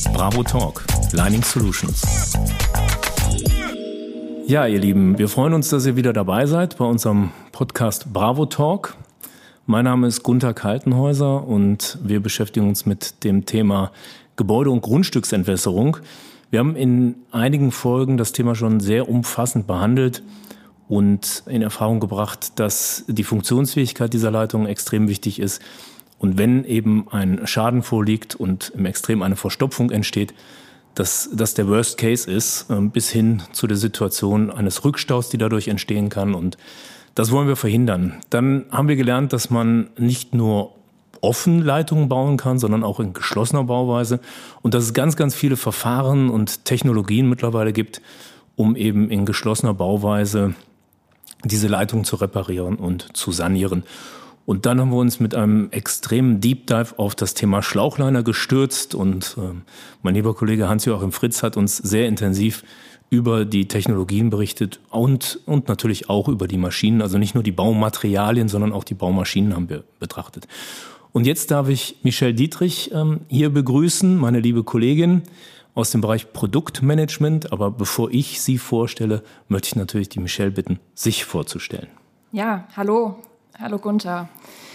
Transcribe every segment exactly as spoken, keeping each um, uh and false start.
Bravo Talk, Lining Solutions. Ja, ihr Lieben, wir freuen uns, dass ihr wieder dabei seid bei unserem Podcast Bravo Talk. Mein Name ist Gunther Kaltenhäuser und wir beschäftigen uns mit dem Thema Gebäude- und Grundstücksentwässerung. Wir haben in einigen Folgen das Thema schon sehr umfassend behandelt und in Erfahrung gebracht, dass die Funktionsfähigkeit dieser Leitungen extrem wichtig ist. Und wenn eben ein Schaden vorliegt und im Extrem eine Verstopfung entsteht, dass das der Worst Case ist, bis hin zu der Situation eines Rückstaus, die dadurch entstehen kann. Und das wollen wir verhindern. Dann haben wir gelernt, dass man nicht nur offen Leitungen bauen kann, sondern auch in geschlossener Bauweise. Und dass es ganz, ganz viele Verfahren und Technologien mittlerweile gibt, um eben in geschlossener Bauweise diese Leitung zu reparieren und zu sanieren. Und dann haben wir uns mit einem extremen Deep Dive auf das Thema Schlauchliner gestürzt und äh, mein lieber Kollege Hans-Joachim Fritz hat uns sehr intensiv über die Technologien berichtet und, und natürlich auch über die Maschinen, also nicht nur die Baumaterialien, sondern auch die Baumaschinen haben wir betrachtet. Und jetzt darf ich Michelle Dietrich ähm, hier begrüßen, meine liebe Kollegin aus dem Bereich Produktmanagement. Aber bevor ich sie vorstelle, möchte ich natürlich die Michelle bitten, sich vorzustellen. Ja, hallo. Hallo Gunther.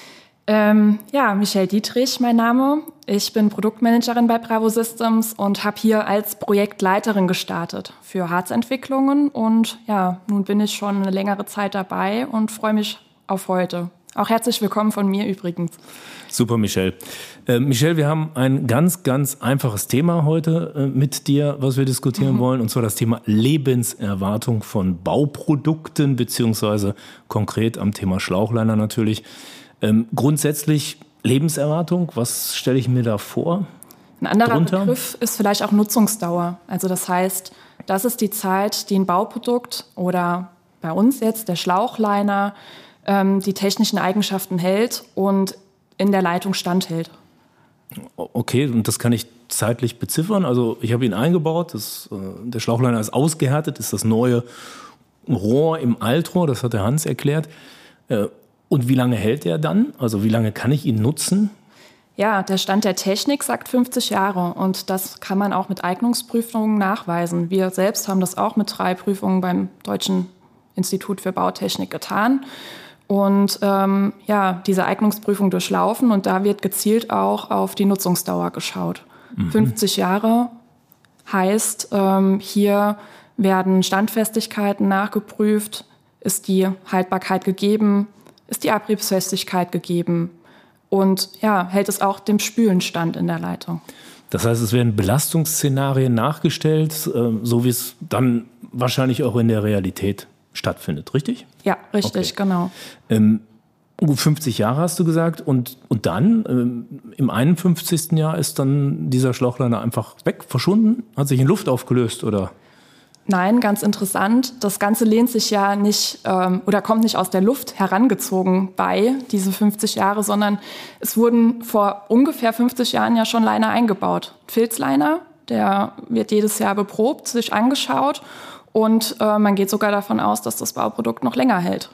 Ähm, ja, Michelle Dietrich, mein Name. Ich bin Produktmanagerin bei Bravo Systems und habe hier als Projektleiterin gestartet für Harzentwicklungen. Und ja, nun bin ich schon eine längere Zeit dabei und freue mich auf heute. Auch herzlich willkommen von mir übrigens. Super, Michelle. Äh, Michelle, wir haben ein ganz, ganz einfaches Thema heute äh, mit dir, was wir diskutieren mhm. wollen, und zwar das Thema Lebenserwartung von Bauprodukten, beziehungsweise konkret am Thema Schlauchliner natürlich. Ähm, grundsätzlich Lebenserwartung, was stelle ich mir da vor? Ein anderer drunter? Begriff ist vielleicht auch Nutzungsdauer. Also das heißt, das ist die Zeit, die ein Bauprodukt oder bei uns jetzt der Schlauchliner ähm, die technischen Eigenschaften hält und in der Leitung standhält. Okay, und das kann ich zeitlich beziffern. Also ich habe ihn eingebaut, das, äh, der Schlauchliner ist ausgehärtet, ist das neue Rohr im Altrohr, das hat der Hans erklärt. Äh, und wie lange hält er dann? Also wie lange kann ich ihn nutzen? Ja, der Stand der Technik sagt fünfzig Jahre und das kann man auch mit Eignungsprüfungen nachweisen. Wir selbst haben das auch mit drei Prüfungen beim Deutschen Institut für Bautechnik getan. Und ähm, ja, diese Eignungsprüfung durchlaufen und da wird gezielt auch auf die Nutzungsdauer geschaut. Mhm. fünfzig Jahre heißt, ähm, hier werden Standfestigkeiten nachgeprüft, ist die Haltbarkeit gegeben, ist die Abriebsfestigkeit gegeben und ja, hält es auch dem Spülen stand in der Leitung. Das heißt, es werden Belastungsszenarien nachgestellt, äh, so wie es dann wahrscheinlich auch in der Realität stattfindet, richtig? Ja, richtig, okay. Genau. Ähm, fünfzig Jahre hast du gesagt und, und dann ähm, im einundfünfzigsten Jahr ist dann dieser Schlauchliner einfach weg, verschwunden, hat sich in Luft aufgelöst oder? Nein, ganz interessant. Das Ganze lehnt sich ja nicht ähm, oder kommt nicht aus der Luft herangezogen bei diese fünfzig Jahre, sondern es wurden vor ungefähr fünfzig Jahren ja schon Liner eingebaut. Filzliner, der wird jedes Jahr beprobt, sich angeschaut. Und äh, man geht sogar davon aus, dass das Bauprodukt noch länger hält.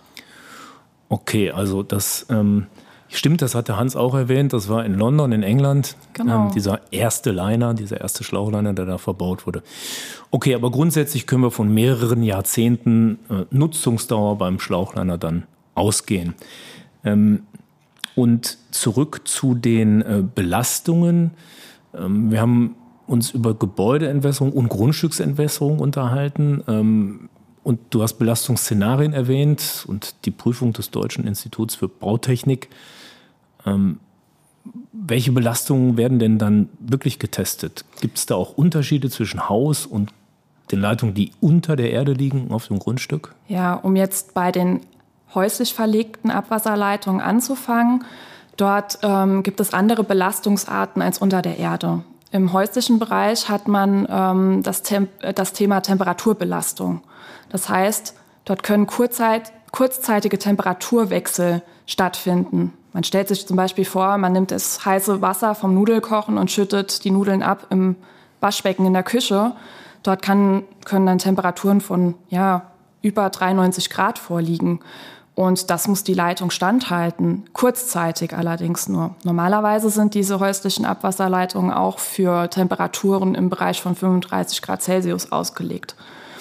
Okay, also das ähm, stimmt, das hat der Hans auch erwähnt. Das war in London, in England, genau. ähm, dieser erste Liner, dieser erste Schlauchliner, der da verbaut wurde. Okay, aber grundsätzlich können wir von mehreren Jahrzehnten äh, Nutzungsdauer beim Schlauchliner dann ausgehen. Ähm, und zurück zu den äh, Belastungen. Ähm, wir haben uns über Gebäudeentwässerung und Grundstücksentwässerung unterhalten. Ähm, und du hast Belastungsszenarien erwähnt und die Prüfung des Deutschen Instituts für Bautechnik. Ähm, welche Belastungen werden denn dann wirklich getestet? Gibt es da auch Unterschiede zwischen Haus und den Leitungen, die unter der Erde liegen auf dem Grundstück? Ja, um jetzt bei den häuslich verlegten Abwasserleitungen anzufangen. Dort ähm, gibt es andere Belastungsarten als unter der Erde. Im häuslichen Bereich hat man ähm, das, Temp- das Thema Temperaturbelastung. Das heißt, dort können kurzzeit- kurzzeitige Temperaturwechsel stattfinden. Man stellt sich zum Beispiel vor, man nimmt das heiße Wasser vom Nudelkochen und schüttet die Nudeln ab im Waschbecken in der Küche. Dort kann, können dann Temperaturen von ja, über dreiundneunzig Grad vorliegen. Und das muss die Leitung standhalten, kurzzeitig allerdings nur. Normalerweise sind diese häuslichen Abwasserleitungen auch für Temperaturen im Bereich von fünfunddreißig Grad Celsius ausgelegt.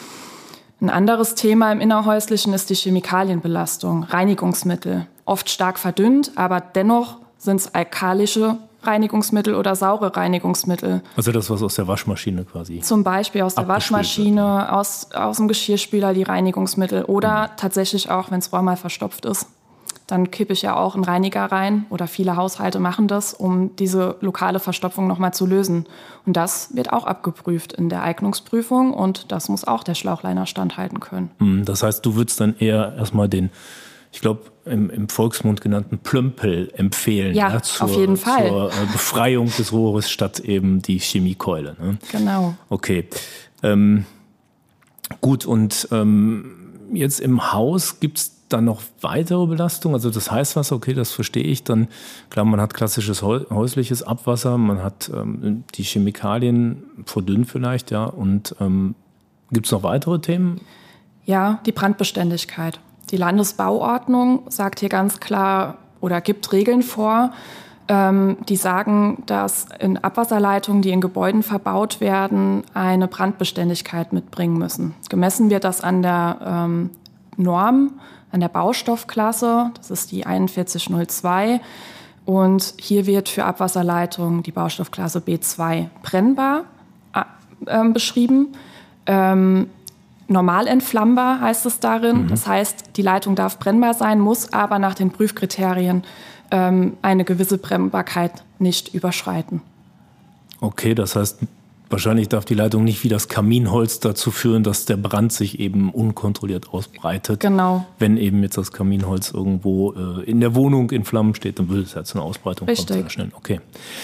Ein anderes Thema im Innerhäuslichen ist die Chemikalienbelastung, Reinigungsmittel. Oft stark verdünnt, aber dennoch sind es alkalische Reinigungsmittel oder saure Reinigungsmittel. Also das, was aus der Waschmaschine quasi. Zum Beispiel aus der Waschmaschine, aus, aus dem Geschirrspüler die Reinigungsmittel oder mhm. tatsächlich auch, wenn das Rohr mal verstopft ist. Dann kippe ich ja auch einen Reiniger rein oder viele Haushalte machen das, um diese lokale Verstopfung nochmal zu lösen. Und das wird auch abgeprüft in der Eignungsprüfung und das muss auch der Schlauchleiner standhalten können. Das heißt, du würdest dann eher erstmal den, ich glaube, im, im Volksmund genannten Plömpel empfehlen. Ja, ja zur, auf jeden Fall. Zur Befreiung des Rohres statt eben die Chemiekeule. Ne? Genau. Okay. Ähm, gut, und ähm, jetzt im Haus gibt es dann noch weitere Belastungen? Also das Heißwasser, okay, das verstehe ich. Dann, klar, man hat klassisches häusliches Abwasser, man hat ähm, die Chemikalien verdünnt vielleicht, ja. Und ähm, gibt es noch weitere Themen? Ja, die Brandbeständigkeit. Die Landesbauordnung sagt hier ganz klar oder gibt Regeln vor, ähm, die sagen, dass in Abwasserleitungen, die in Gebäuden verbaut werden, eine Brandbeständigkeit mitbringen müssen. Gemessen wird das an der ähm, Norm, an der Baustoffklasse, das ist die einundvierzig null zwei. Und hier wird für Abwasserleitungen die Baustoffklasse B zwei brennbar äh, beschrieben. Ähm, Normal entflammbar heißt es darin. Mhm. Das heißt, die Leitung darf brennbar sein, muss aber nach den Prüfkriterien ähm, eine gewisse Brennbarkeit nicht überschreiten. Okay, das heißt, wahrscheinlich darf die Leitung nicht wie das Kaminholz dazu führen, dass der Brand sich eben unkontrolliert ausbreitet. Genau. Wenn eben jetzt das Kaminholz irgendwo äh, in der Wohnung in Flammen steht, dann würde es ja zu einer Ausbreitung Richtig. kommen. Sehr schnell. Okay.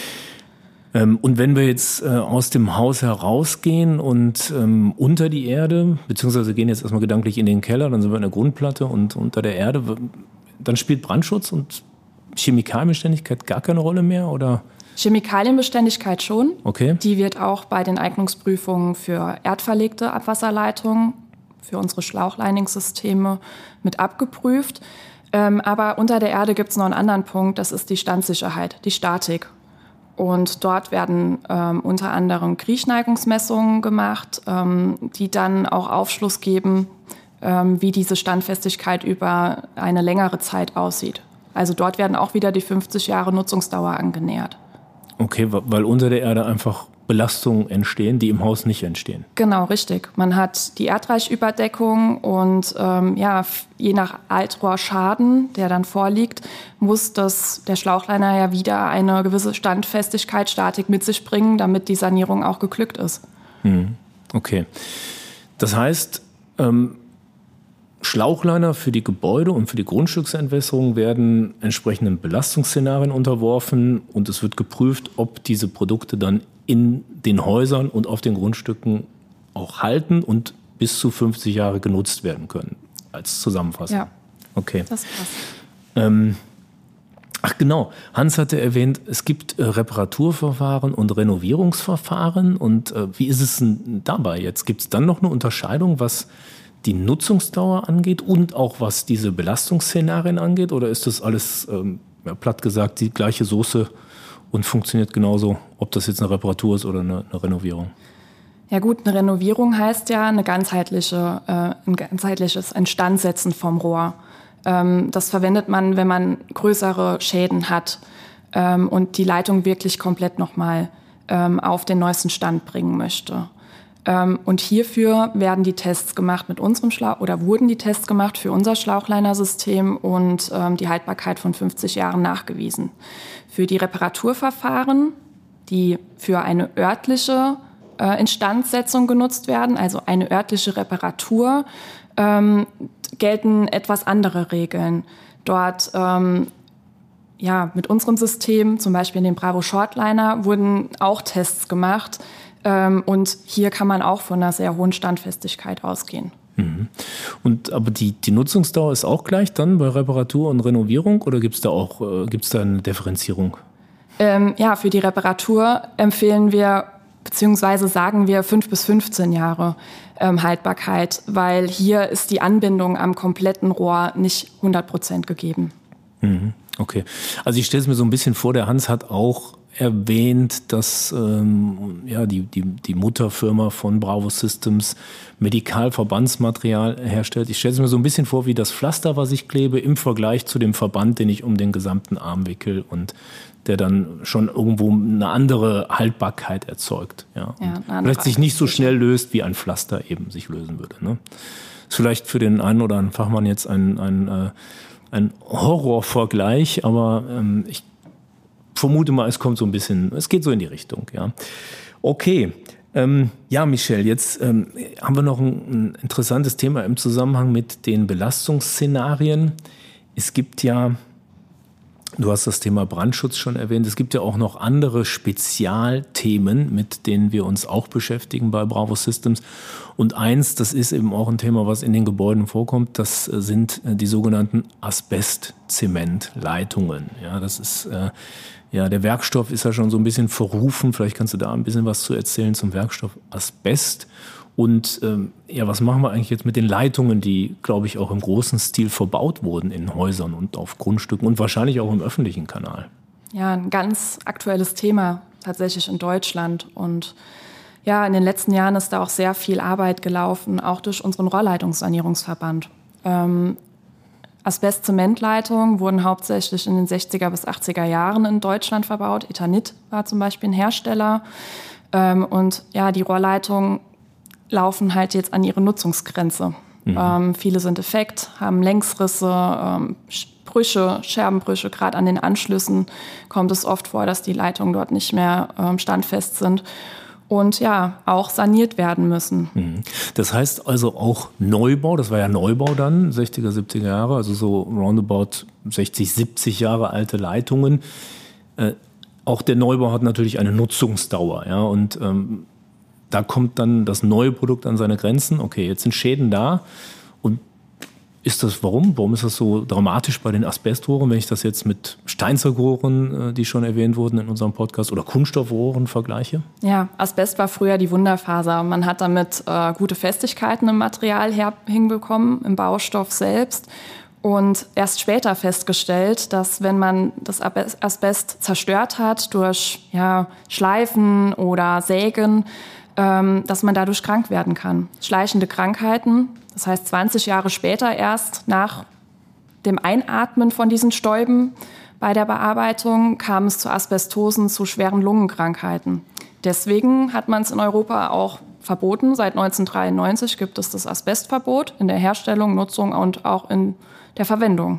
Und wenn wir jetzt äh, aus dem Haus herausgehen und ähm, unter die Erde, beziehungsweise gehen jetzt erstmal gedanklich in den Keller, dann sind wir in der Grundplatte und unter der Erde, dann spielt Brandschutz und Chemikalienbeständigkeit gar keine Rolle mehr, oder? Chemikalienbeständigkeit schon. Okay. Die wird auch bei den Eignungsprüfungen für erdverlegte Abwasserleitungen, für unsere Schlauchleiningssysteme mit abgeprüft. Ähm, aber unter der Erde gibt es noch einen anderen Punkt, das ist die Standsicherheit, die Statik. Und dort werden ähm, unter anderem Kriechneigungsmessungen gemacht, ähm, die dann auch Aufschluss geben, ähm, wie diese Standfestigkeit über eine längere Zeit aussieht. Also dort werden auch wieder die fünfzig Jahre Nutzungsdauer angenähert. Okay, weil unter der Erde einfach Belastungen entstehen, die im Haus nicht entstehen. Genau, richtig. Man hat die Erdreichüberdeckung und ähm, ja, je nach Altrohrschaden, der dann vorliegt, muss das, der Schlauchleiner ja wieder eine gewisse Standfestigkeit, Statik mit sich bringen, damit die Sanierung auch geglückt ist. Hm. Okay. Das heißt, ähm, Schlauchleiner für die Gebäude und für die Grundstücksentwässerung werden entsprechenden Belastungsszenarien unterworfen und es wird geprüft, ob diese Produkte dann in den Häusern und auf den Grundstücken auch halten und bis zu fünfzig Jahre genutzt werden können, als Zusammenfassung. Ja, okay. Das passt. Ähm, ach genau, Hans hatte erwähnt, es gibt äh, Reparaturverfahren und Renovierungsverfahren. Und äh, wie ist es denn dabei jetzt? Gibt es dann noch eine Unterscheidung, was die Nutzungsdauer angeht und auch was diese Belastungsszenarien angeht? Oder ist das alles, ähm, ja, platt gesagt, die gleiche Soße und funktioniert genauso, ob das jetzt eine Reparatur ist oder eine, eine Renovierung? Ja gut, eine Renovierung heißt ja eine ganzheitliche, äh, ein ganzheitliches Instandsetzen vom Rohr. Ähm, das verwendet man, wenn man größere Schäden hat ähm, und die Leitung wirklich komplett nochmal ähm, auf den neuesten Stand bringen möchte. Ähm, und hierfür werden die Tests gemacht mit unserem Schlauch oder wurden die Tests gemacht für unser Schlauchleinersystem und ähm, die Haltbarkeit von fünfzig Jahren nachgewiesen. Für die Reparaturverfahren, die für eine örtliche äh, Instandsetzung genutzt werden, also eine örtliche Reparatur, ähm, gelten etwas andere Regeln. Dort ähm, ja, mit unserem System, zum Beispiel in dem Bravo Shortliner, wurden auch Tests gemacht. Ähm, und hier kann man auch von einer sehr hohen Standfestigkeit ausgehen. Mhm. Und aber die, die Nutzungsdauer ist auch gleich dann bei Reparatur und Renovierung oder gibt es da auch äh, gibt's da eine Differenzierung? Ähm, ja, für die Reparatur empfehlen wir beziehungsweise sagen wir fünf bis fünfzehn Jahre ähm, Haltbarkeit, weil hier ist die Anbindung am kompletten Rohr nicht hundert Prozent gegeben. Mhm. Okay, also ich stelle es mir so ein bisschen vor, der Hans hat auch erwähnt, dass ähm, ja, die, die, die Mutterfirma von Bravo Systems Medikalverbandsmaterial herstellt. Ich stelle es mir so ein bisschen vor wie das Pflaster, was ich klebe, im Vergleich zu dem Verband, den ich um den gesamten Arm wickel und der dann schon irgendwo eine andere Haltbarkeit erzeugt. Ja. Ja, vielleicht sich nicht so schnell löst, wie ein Pflaster eben sich lösen würde. Ne? Ist vielleicht für den einen oder anderen Fachmann jetzt ein, ein, äh, ein Horrorvergleich, aber ähm, ich vermute mal, es kommt so ein bisschen, es geht so in die Richtung. Ja. Okay. Ähm, ja, Michelle, jetzt ähm, haben wir noch ein, ein interessantes Thema im Zusammenhang mit den Belastungsszenarien. Es gibt ja, du hast das Thema Brandschutz schon erwähnt, es gibt ja auch noch andere Spezialthemen, mit denen wir uns auch beschäftigen bei Bravo Systems. Und eins, das ist eben auch ein Thema, was in den Gebäuden vorkommt, das sind die sogenannten Asbestzementleitungen. Ja, das ist äh, Ja, der Werkstoff ist ja schon so ein bisschen verrufen. Vielleicht kannst du da ein bisschen was zu erzählen zum Werkstoff Asbest. Und ähm, ja, was machen wir eigentlich jetzt mit den Leitungen, die, glaube ich, auch im großen Stil verbaut wurden in Häusern und auf Grundstücken und wahrscheinlich auch im öffentlichen Kanal? Ja, ein ganz aktuelles Thema tatsächlich in Deutschland. Und ja, in den letzten Jahren ist da auch sehr viel Arbeit gelaufen, auch durch unseren Rohrleitungssanierungsverband. Ähm, Asbest-Zementleitungen wurden hauptsächlich in den sechziger bis achtziger Jahren in Deutschland verbaut. Eternit war zum Beispiel ein Hersteller. Ähm, und ja, die Rohrleitungen laufen halt jetzt an ihre Nutzungsgrenze. Mhm. Ähm, viele sind defekt, haben Längsrisse, ähm, Brüche, Scherbenbrüche. Gerade an den Anschlüssen kommt es oft vor, dass die Leitungen dort nicht mehr ähm, standfest sind. Und ja, auch saniert werden müssen. Das heißt also auch Neubau, das war ja Neubau dann, sechziger, siebziger Jahre, also so roundabout sechzig, siebzig Jahre alte Leitungen. Äh, auch der Neubau hat natürlich eine Nutzungsdauer, ja, und ähm, da kommt dann das neue Produkt an seine Grenzen. Okay, jetzt sind Schäden da. Und ist das, warum? Warum ist das so dramatisch bei den Asbestrohren, wenn ich das jetzt mit Steinzeugrohren, die schon erwähnt wurden in unserem Podcast, oder Kunststoffrohren vergleiche? Ja, Asbest war früher die Wunderfaser. Man hat damit äh, gute Festigkeiten im Material her- hinbekommen, im Baustoff selbst. Und erst später festgestellt, dass wenn man das Asbest zerstört hat durch ja, Schleifen oder Sägen, ähm, dass man dadurch krank werden kann. Schleichende Krankheiten. Das heißt, zwanzig Jahre später erst nach dem Einatmen von diesen Stäuben bei der Bearbeitung kam es zu Asbestosen, zu schweren Lungenkrankheiten. Deswegen hat man es in Europa auch verboten. Seit neunzehnhundertdreiundneunzig gibt es das Asbestverbot in der Herstellung, Nutzung und auch in der Verwendung.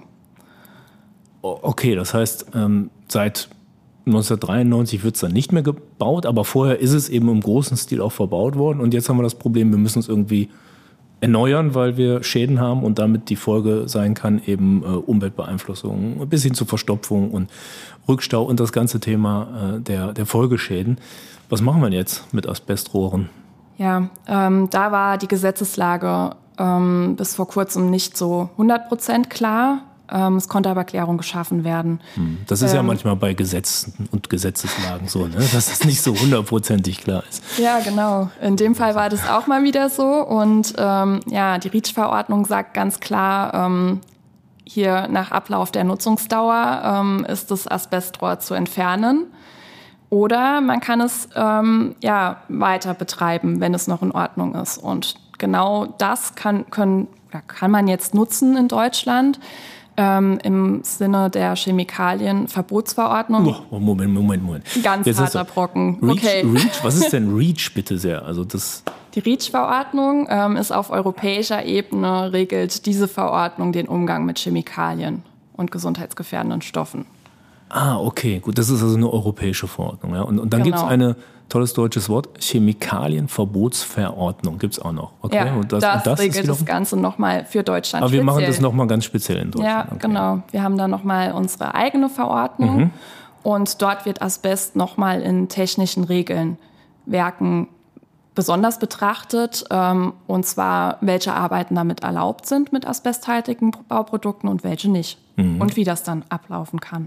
Okay, das heißt, ähm, seit neunzehnhundertdreiundneunzig wird es dann nicht mehr gebaut, aber vorher ist es eben im großen Stil auch verbaut worden. Und jetzt haben wir das Problem, wir müssen es irgendwie erneuern, weil wir Schäden haben und damit die Folge sein kann eben äh, Umweltbeeinflussung bis hin zu Verstopfung und Rückstau und das ganze Thema äh, der, der Folgeschäden. Was machen wir jetzt mit Asbestrohren? Ja, ähm, da war die Gesetzeslage ähm, bis vor kurzem nicht so hundert Prozent klar. Ähm, es konnte aber Klärung geschaffen werden. Hm, das ist ähm, ja manchmal bei Gesetzen und Gesetzeslagen so, ne? Dass es nicht so hundertprozentig klar ist. Ja, genau. In dem Fall war das auch mal wieder so. Und ähm, ja, die REACH-Verordnung sagt ganz klar, ähm, hier nach Ablauf der Nutzungsdauer ähm, ist das Asbestrohr zu entfernen. Oder man kann es ähm, ja, weiter betreiben, wenn es noch in Ordnung ist. Und genau das kann, können, kann man jetzt nutzen in Deutschland. Ähm, im Sinne der Chemikalienverbotsverordnung. Oh, Moment, Moment, Moment. Ganz Jetzt harter Brocken. Reach, okay. Reach, was ist denn REACH bitte sehr? Also das Die REACH-Verordnung ähm, ist auf europäischer Ebene, regelt diese Verordnung den Umgang mit Chemikalien und gesundheitsgefährdenden Stoffen. Ah, okay, gut, das ist also eine europäische Verordnung. Ja? Und, und dann Genau. gibt es ein tolles deutsches Wort, Chemikalienverbotsverordnung gibt es auch noch. Okay? Ja, und das, das, und das regelt das Ganze nochmal für Deutschland Aber wir speziell. machen das nochmal ganz speziell in Deutschland. Ja, okay. genau. Wir haben da nochmal unsere eigene Verordnung mhm. und dort wird Asbest nochmal in technischen Regeln, Werken besonders betrachtet, ähm, und zwar welche Arbeiten damit erlaubt sind mit asbesthaltigen Bauprodukten und welche nicht mhm. und wie das dann ablaufen kann.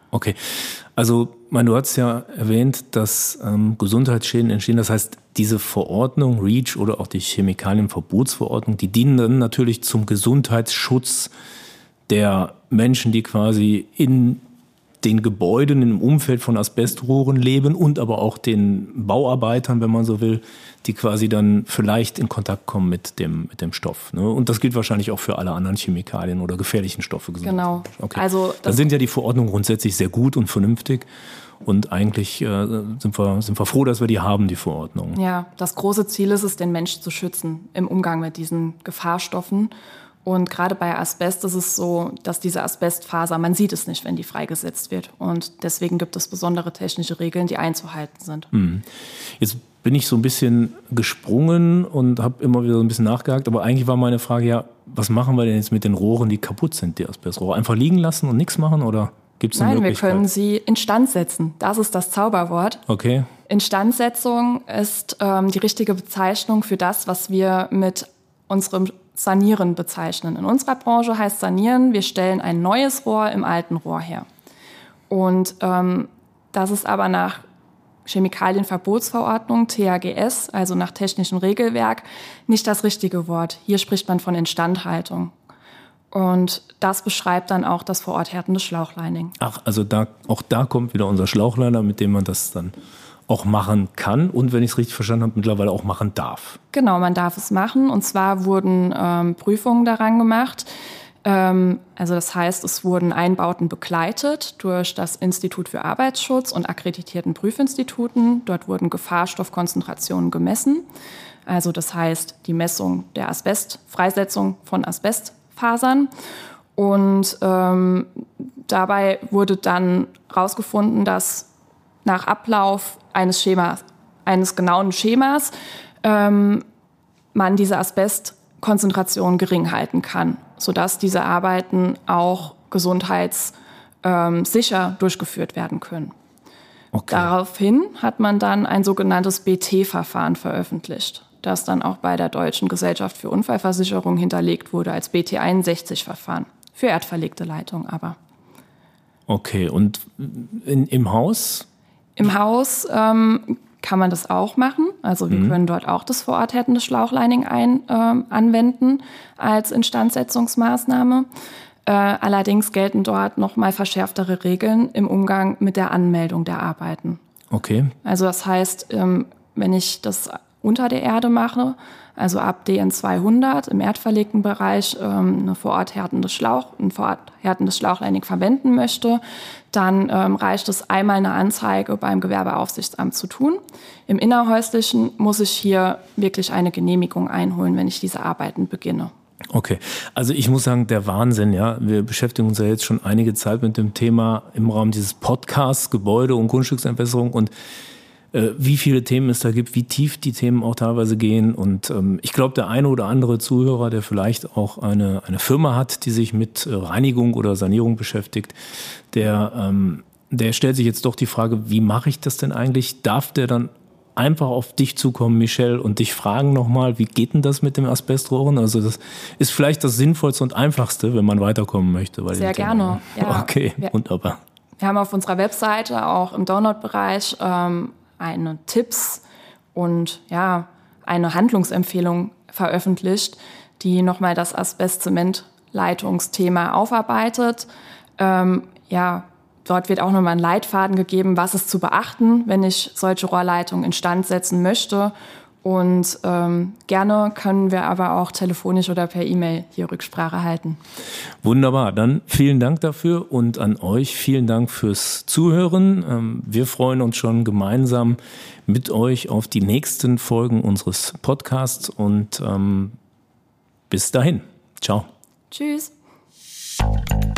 Okay, also mein, du hast ja erwähnt, dass ähm, Gesundheitsschäden entstehen. Das heißt, diese Verordnung, REACH oder auch die Chemikalienverbotsverordnung, die dienen dann natürlich zum Gesundheitsschutz der Menschen, die quasi in den Gebäuden im Umfeld von Asbestrohren leben und aber auch den Bauarbeitern, wenn man so will, die quasi dann vielleicht in Kontakt kommen mit dem, mit dem Stoff. Ne? Und das gilt wahrscheinlich auch für alle anderen Chemikalien oder gefährlichen Stoffe. Genau. Okay. Also da sind ja die Verordnungen grundsätzlich sehr gut und vernünftig. Und eigentlich äh, sind wir, sind wir froh, dass wir die haben, die Verordnungen. Ja, das große Ziel ist es, den Menschen zu schützen im Umgang mit diesen Gefahrstoffen. Und gerade bei Asbest ist es so, dass diese Asbestfaser, man sieht es nicht, wenn die freigesetzt wird. Und deswegen gibt es besondere technische Regeln, die einzuhalten sind. Hm. Jetzt bin ich so ein bisschen gesprungen und habe immer wieder so ein bisschen nachgehakt. Aber eigentlich war meine Frage ja, was machen wir denn jetzt mit den Rohren, die kaputt sind, die Asbestrohre? Einfach liegen lassen und nichts machen oder gibt es eine Nein, Möglichkeit? wir können sie instand setzen. Das ist das Zauberwort. Okay. Instandsetzung ist ähm, die richtige Bezeichnung für das, was wir mit unserem Sanieren bezeichnen. In unserer Branche heißt Sanieren, wir stellen ein neues Rohr im alten Rohr her. Und ähm, das ist aber nach Chemikalienverbotsverordnung, T H G S, also nach technischem Regelwerk, nicht das richtige Wort. Hier spricht man von Instandhaltung. Und das beschreibt dann auch das vor Ort härtende Schlauchlining. Ach, also da, auch da kommt wieder unser Schlauchliner, mit dem man das dann auch machen kann und, wenn ich es richtig verstanden habe, mittlerweile auch machen darf. Genau, man darf es machen. Und zwar wurden ähm, Prüfungen daran gemacht. Ähm, also das heißt, es wurden Einbauten begleitet durch das Institut für Arbeitsschutz und akkreditierten Prüfinstituten. Dort wurden Gefahrstoffkonzentrationen gemessen. Also das heißt, die Messung der Asbestfreisetzung von Asbestfasern. Und ähm, dabei wurde dann herausgefunden, dass nach Ablauf eines Schemas, eines genauen Schemas, ähm, man diese Asbestkonzentration gering halten kann, sodass diese Arbeiten auch gesundheitssicher ähm, durchgeführt werden können. Okay. Daraufhin hat man dann ein sogenanntes B T-Verfahren veröffentlicht, das dann auch bei der Deutschen Gesellschaft für Unfallversicherung hinterlegt wurde als B T einundsechzig-Verfahren, für erdverlegte Leitungen aber. Okay, und in, im Haus? Im Haus ähm, kann man das auch machen. Also wir mhm. können dort auch das vor Ort härtende Schlauchlining ein, ähm, anwenden als Instandsetzungsmaßnahme. Äh, allerdings gelten dort nochmal verschärftere Regeln im Umgang mit der Anmeldung der Arbeiten. Okay. Also das heißt, ähm, wenn ich das unter der Erde mache, also ab D N zweihundert im erdverlegten Bereich ähm, eine vor Ort härtendes Schlauch, ein vor Ort härtendes Schlauchlining verwenden möchte, dann ähm, reicht es einmal eine Anzeige beim Gewerbeaufsichtsamt zu tun. Im Innerhäuslichen muss ich hier wirklich eine Genehmigung einholen, wenn ich diese Arbeiten beginne. Okay, also ich muss sagen, der Wahnsinn, ja. Wir beschäftigen uns ja jetzt schon einige Zeit mit dem Thema im Rahmen dieses Podcasts Gebäude- und Grundstücksentwässerung und äh, wie viele Themen es da gibt, wie tief die Themen auch teilweise gehen. Und ähm, ich glaube, der eine oder andere Zuhörer, der vielleicht auch eine, eine Firma hat, die sich mit äh, Reinigung oder Sanierung beschäftigt, der, ähm, der stellt sich jetzt doch die Frage, wie mache ich das denn eigentlich? Darf der dann einfach auf dich zukommen, Michelle, und dich fragen nochmal, wie geht denn das mit dem Asbestrohren? Also das ist vielleicht das Sinnvollste und Einfachste, wenn man weiterkommen möchte. Bei Sehr dem gerne. Ja. Okay, wir, wunderbar. Wir haben auf unserer Webseite auch im Download-Bereich ähm, eine Tipps und ja eine Handlungsempfehlung veröffentlicht, die nochmal das Asbest-Zement-Leitungsthema aufarbeitet. Ähm, ja, dort wird auch nochmal ein Leitfaden gegeben, was ist zu beachten, wenn ich solche Rohrleitungen instand setzen möchte. Und ähm, gerne können wir aber auch telefonisch oder per E-Mail hier Rücksprache halten. Wunderbar, dann vielen Dank dafür und an euch vielen Dank fürs Zuhören. Ähm, wir freuen uns schon gemeinsam mit euch auf die nächsten Folgen unseres Podcasts und ähm, bis dahin. Ciao. Tschüss.